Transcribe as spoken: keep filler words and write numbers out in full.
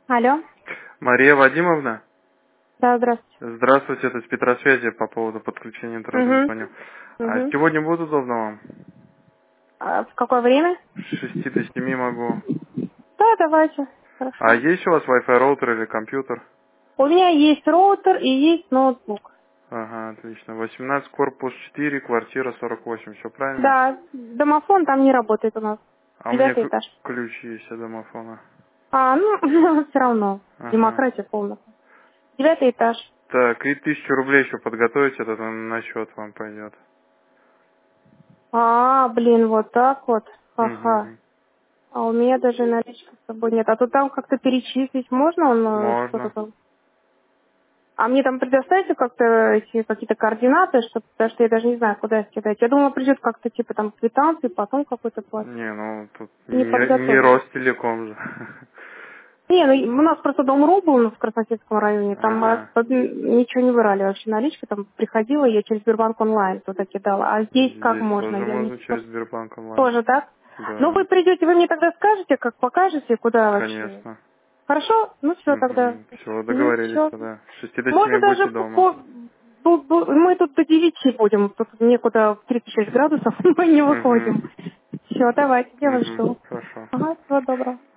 Алло. Мария Вадимовна? Да, здравствуйте. Здравствуйте, это с Петросвязи по поводу подключения интернета Угу. звоню. А Угу. сегодня будет удобно вам? А в какое время? С шести до семи могу. Да, давайте. А Хорошо. есть у вас Wi-Fi роутер или компьютер? У меня есть роутер и есть ноутбук. Ага, отлично. восемнадцать, корпус четыре, квартира сорок восемь, все правильно? Да, домофон там не работает у нас. А у меня Девятый к- этаж. ключ есть от домофона. А, ну, все равно. Ага. Демократия полная. Девятый этаж. Так, и тысячу рублей еще подготовить, это на на счет вам пойдет. А, блин, вот так вот. Ага. Угу. А у меня даже налички с собой нет. А то там как-то перечислить можно, он э, что-то Можно. там. А мне там предоставите как-то эти какие-то координаты, чтобы, потому что я даже не знаю, куда их кидать. Я думала, придет как-то типа там квитанции, потом какой-то платить. Не, ну тут Не не, не подготовилась. Ростелеком же. Не, ну у нас просто Дом.ру был в Красносельском районе, там а, Ага. под- ничего не брали вообще наличка, там приходила, я через Сбербанк онлайн туда кидала. А здесь как Здесь можно? тоже Я не можно через Сбербанк онлайн. тоже, так? Ну Да, вы придете, вы мне тогда скажете, как покажете, куда вообще. конечно. Хорошо? Ну все тогда. Угу. Все, Угу, договорились все. тогда. С шести до Можно семи даже будьте по, дома. по- бу- бу- мы тут до девяти будем, тут некуда в тридцать шесть градусов, мы не Угу. выходим. Все, давайте, я вас Угу. жду. Хорошо. Ага, всего доброго.